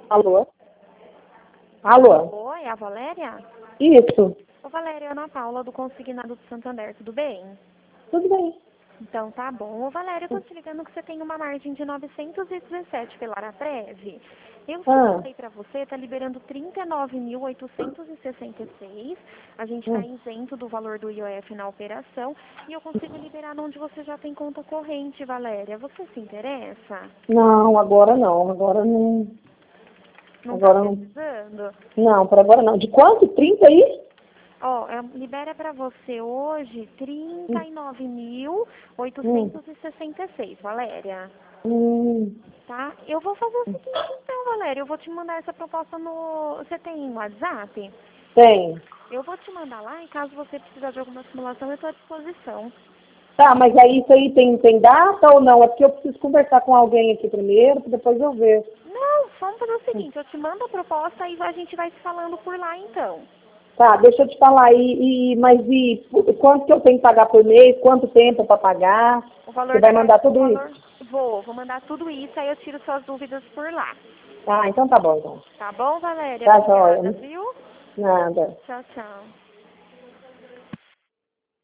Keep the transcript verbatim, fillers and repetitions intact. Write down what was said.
Alô? Alô? Oi, é a Valéria? Isso. Ô, Valéria, é a Ana Paula do Consignado do Santander, tudo bem? Tudo bem. Então tá bom. Ô, Valéria, eu tô te ligando que você tem uma margem de novecentos e dezessete pela Araprev. Eu Ah, falei pra você, tá liberando trinta e nove mil oitocentos e sessenta e seis. A gente tá hum. isento do valor do I O F na operação e eu consigo liberar onde você já tem conta corrente, Valéria. Você se interessa? Não, agora não. Agora não. Não tá Agora não. precisando? Não, por agora não. De quanto? Trinta aí? Ó, é, libera pra você hoje Hum. trinta e nove mil Hum. oitocentos e sessenta e seis, Valéria. Hum. Tá? Eu vou fazer o seguinte então, Valéria. Eu vou te mandar essa proposta no... Você tem WhatsApp? Tem. Eu vou te mandar lá e caso você precisar de alguma simulação, eu estou à disposição. Tá, mas aí isso aí tem, tem data ou não? É porque eu preciso conversar com alguém aqui primeiro, pra depois eu ver. Não, vamos fazer o Hum. seguinte. Eu te mando a proposta e a gente vai se falando por lá então. Tá, deixa eu te falar. E, e, mas e quanto que eu tenho que pagar por mês? Quanto tempo para pagar? O Você valor vai da mar... mandar o tudo valor... isso? Vou, vou mandar tudo isso, aí eu tiro suas dúvidas por lá. Ah, então tá bom, então. Tá bom, Valéria? Tá, joia. Obrigada, viu? Nada. Tchau, tchau.